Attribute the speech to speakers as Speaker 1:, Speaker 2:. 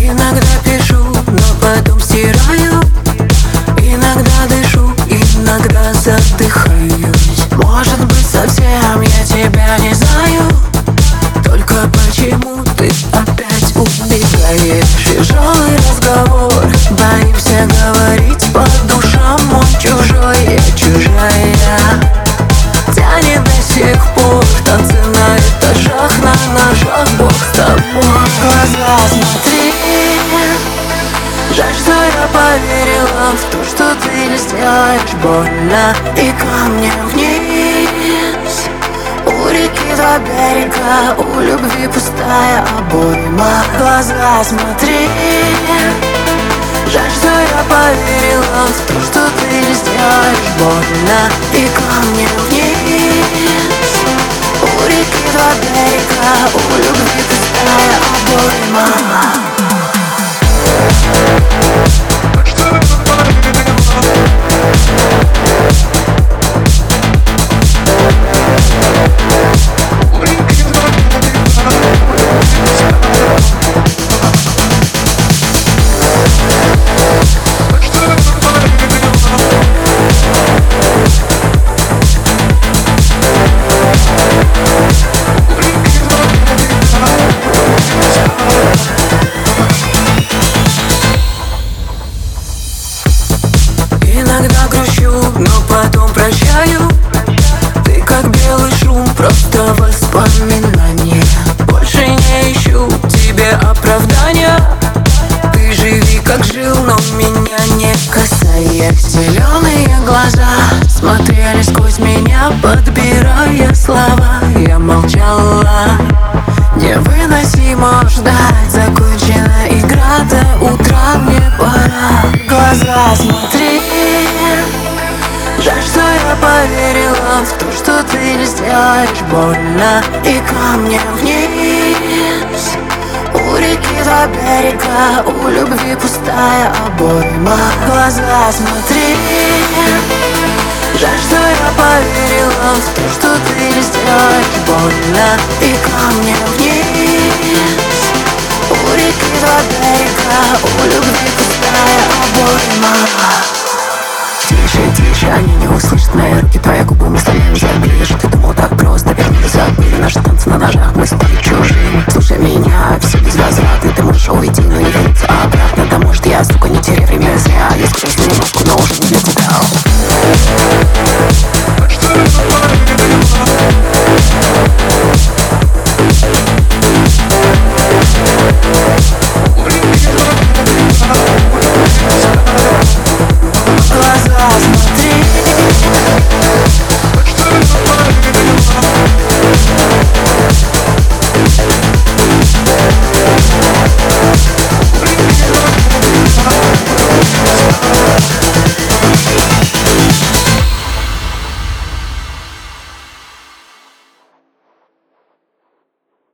Speaker 1: Иногда пишу, но потом стираю. Иногда дышу, иногда задыхаюсь. Может быть, совсем я тебя не знаю. Только почему ты опять убегаешь? Тяжелый разговор, боимся говорить по душам. Он чужой, я чужая. Тянет до сих пор, танцы на этажах, на ножах. Бог с тобой. В глаза смотри. Жаль, что я поверила в то, что ты не сделаешь больно. И камнем вниз. У реки два берега, у любви пустая обойма. В глаза смотри. Жаль, что я поверила в то, что ты не сделаешь больно. И камнем вниз. У реки два берега, у любви пустая обойма. Иногда грущу, но потом прощаю. Ты как белый шум, просто воспоминание. Больше не ищу тебе оправдания. Ты живи как жил, но меня не касаясь. Зеленые глаза смотрели сквозь меня, подбирая слова. Я молчала. Невыносимо ждать, закончена игра, до утра мне пора. В глаза смотри. Жаль, что я поверила в то, что ты не сделаешь больно. И камнем вниз. У реки два берега, у любви пустая обойма. В глаза смотри. Жаль, что я поверила в то, что ты не сделаешь больно. И камнем вниз. У реки два берега, у любви пустая обойма. Тише, тише, они не услышат мои руки, твои губы мы стали уже ближе. Ты думал так просто, вернее забыли наши танцы на ножах.